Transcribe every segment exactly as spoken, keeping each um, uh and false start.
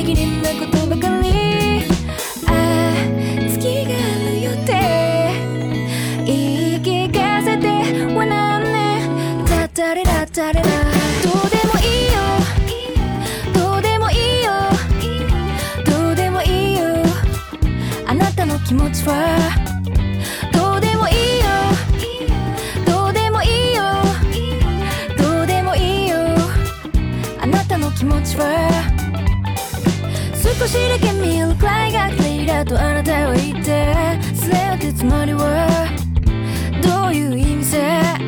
機靈なことばかり。ああ月があるよって言い聞かせてはなんね。タタレラタレラどうでもいいよどうでもいいよどうでもいいよあなたの気持ちはどうでもいいよどうでもいいよどうでもいいよあなたの気持ちは少しだけ見えるくらいが綺麗だとあなたは言って、それってつまりはどういう意味さ。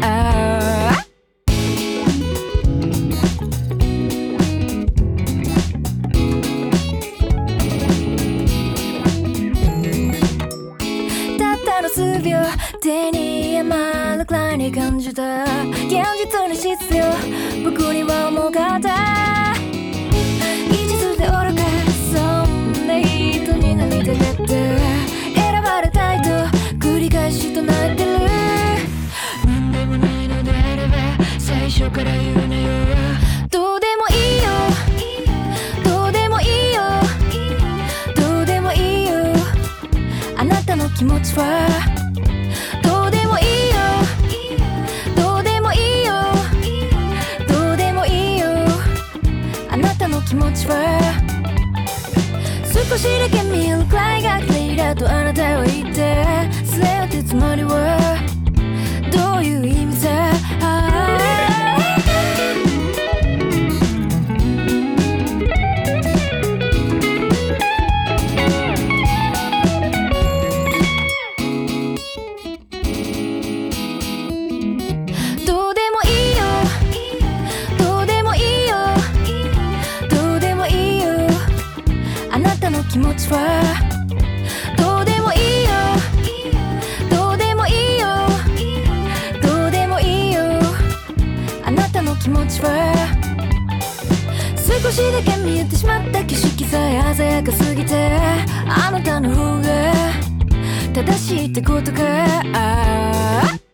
たったの数秒手に余るくらいに感じた現実に必要僕には重かった。一途で愚かそんな人になりたかった。選ばれたいと繰り返し唱えてる。なんでもないのであれば最初から言うなよ。どうでもいいよどうでもいいよどうでもいいよあなたの気持ちはどうでもいいよどうでもいいよどうでもいいよあなたの気持ちは少しだけ見えるくらいが綺麗だとあなたは言って、それってつまりはどういう意味さ。どうでもいいよどうでもいいよどうでもいいよあなたの気持ちはどうでもいいよどうでもいいよどうでもいいよあなたの気持ちは少しだけ見えてしまった景色さえ鮮やかすぎてあなたの方が正しいってことか。